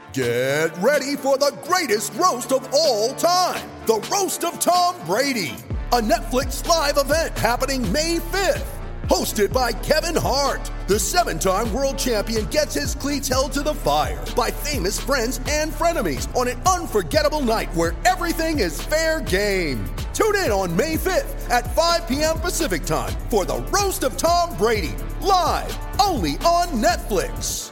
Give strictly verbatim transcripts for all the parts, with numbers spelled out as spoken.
Get ready for the greatest roast of all time, the Roast of Tom Brady, a Netflix live event happening May fifth. Hosted by Kevin Hart, the seven-time world champion gets his cleats held to the fire by famous friends and frenemies on an unforgettable night where everything is fair game. Tune in on May fifth at five p.m. Pacific time for the Roast of Tom Brady, live only on Netflix.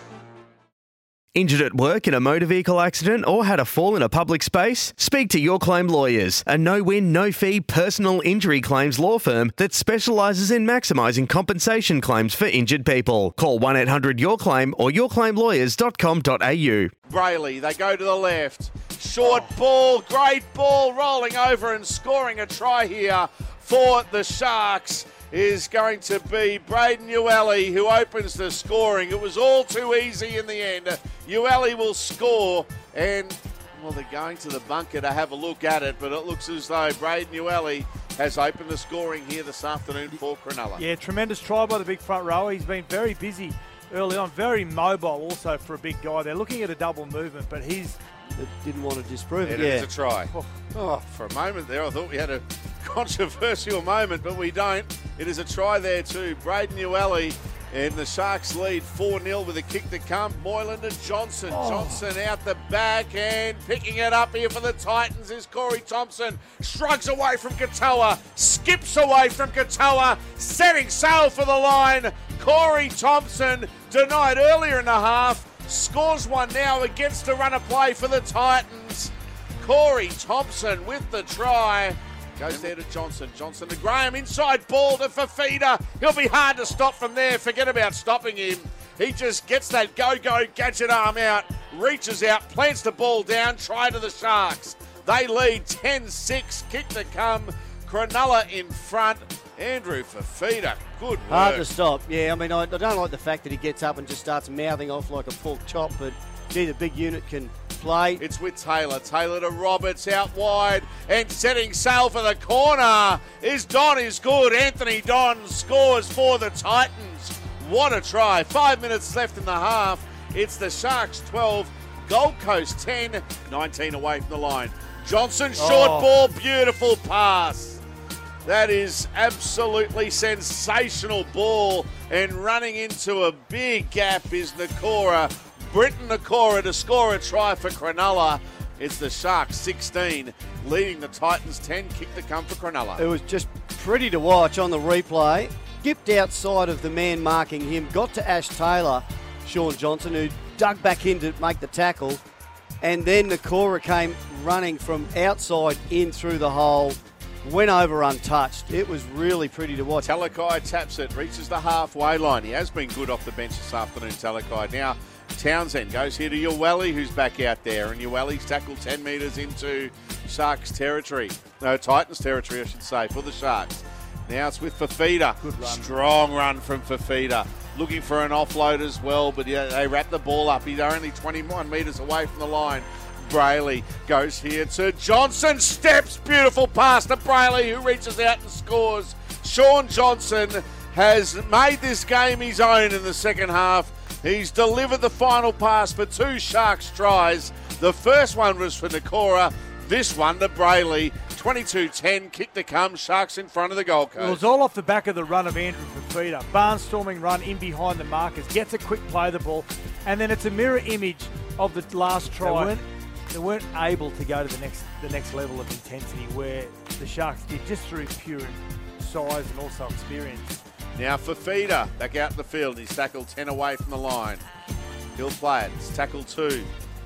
Injured at work in a motor vehicle accident or had a fall in a public space? Speak to Your Claim Lawyers, a no-win, no-fee personal injury claims law firm that specialises in maximising compensation claims for injured people. Call one eight hundred your claim or your claim lawyers dot com dot a u. Brayley, they go to the left. Short ball, great ball, rolling over and scoring a try here for the Sharks is going to be Braden Ueli, who opens the scoring. It was all too easy in the end. Ueli will score, and, well, they're going to the bunker to have a look at it, but it looks as though Braden Ueli has opened the scoring here this afternoon for Cronulla. Yeah, tremendous try by the big front rower. He's been very busy early on, very mobile also for a big guy. They're looking at a double movement, but he's... didn't want to disprove it. Yeah, Yeah, it's a try. Oh, for a moment there, I thought we had a controversial moment, but we don't. It is a try there too. Braden Ueli, and the Sharks lead four nil with a kick to come. Moylan to Johnson. Oh. Johnson out the back and picking it up here for the Titans is Corey Thompson. Shrugs away from Katoa, skips away from Katoa, setting sail for the line. Corey Thompson, denied earlier in the half, scores one now against a run of play for the Titans. Corey Thompson with the try. Goes there to Johnson. Johnson to Graham. Inside ball to Fafita. He'll be hard to stop from there. Forget about stopping him. He just gets that go-go gadget arm out, reaches out, plants the ball down, try to the Sharks. They lead ten six. Kick to come. Cronulla in front. Andrew Fafita, good work. Hard to stop. Yeah, I mean, I, I don't like the fact that he gets up and just starts mouthing off like a pork chop, but gee, the big unit can play. It's with Taylor. Taylor to Roberts out wide and setting sail for the corner. Is Don is good. Anthony Don scores for the Titans. What a try. Five minutes left in the half. It's the Sharks twelve, Gold Coast ten, nineteen away from the line. Johnson, short Oh. ball, beautiful pass. That is absolutely sensational ball, and running into a big gap is Nakora. Britton Nakora to score a try for Cronulla. It's the Sharks sixteen, leading the Titans ten. Kick to come for Cronulla. It was just pretty to watch on the replay. Dipped outside of the man marking him, got to Ash Taylor, Sean Johnson, who dug back in to make the tackle, and then Nakora came running from outside in through the hole. Went over untouched. It was really pretty to watch. Talakai taps it, reaches the halfway line. He has been good off the bench this afternoon, Talakai. Now, Townsend goes here to Ueli, who's back out there. And Ueli's tackled ten metres into Sharks territory. No, Titans territory, I should say, for the Sharks. Now it's with Fafita. Good run. Strong run from Fafita. Looking for an offload as well, but yeah, they wrap the ball up. He's only twenty-one metres away from the line. Brayley goes here to Johnson, steps, beautiful pass to Brayley, who reaches out and scores. Sean Johnson has made this game his own in the second half. He's delivered the final pass for two Sharks tries. The first one was for Nakora, this one to Brayley. twenty-two ten, kick to come, Sharks in front of the Gold Coast. It was all off the back of the run of Andrew Fafita. Barnstorming run in behind the markers, gets a quick play of the ball, and then it's a mirror image of the last try. They weren't, they weren't able to go to the next the next level of intensity where the Sharks did, just through pure size and also experience. Now Fafita back out in the field. He's tackled ten away from the line. He'll play it. It's tackle two.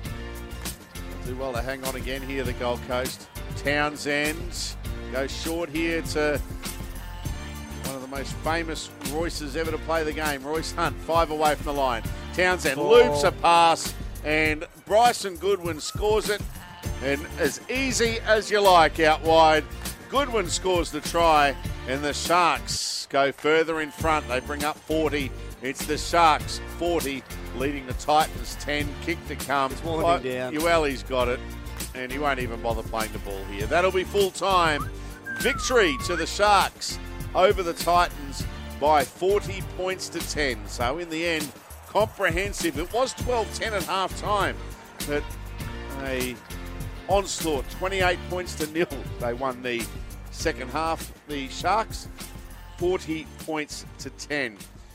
Do well to hang on again here, the Gold Coast. Townsend goes short here to one of the most famous Royces ever to play the game. Royce Hunt, five away from the line. Townsend oh. loops a pass, and Bryson Goodwin scores it. And as easy as you like out wide, Goodwin scores the try, and the Sharks go further in front. They bring up forty. It's the Sharks forty, leading the Titans ten. Kick to come. It's winding down. Ueli's got it, and he won't even bother playing the ball here. That'll be full time. Victory to the Sharks over the Titans by forty points to ten. So in the end, comprehensive. It was twelve ten at half time, but a onslaught, twenty-eight points to nil. They won the second half. The Sharks, forty points to ten.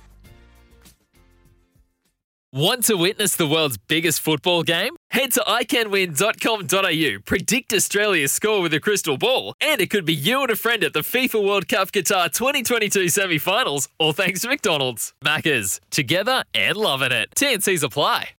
Want to witness the world's biggest football game? Head to i can win dot com dot a u, predict Australia's score with a crystal ball, and it could be you and a friend at the FIFA World Cup Qatar twenty twenty-two semi-finals, all thanks to McDonald's. Maccas, together and loving it. T and Cs apply.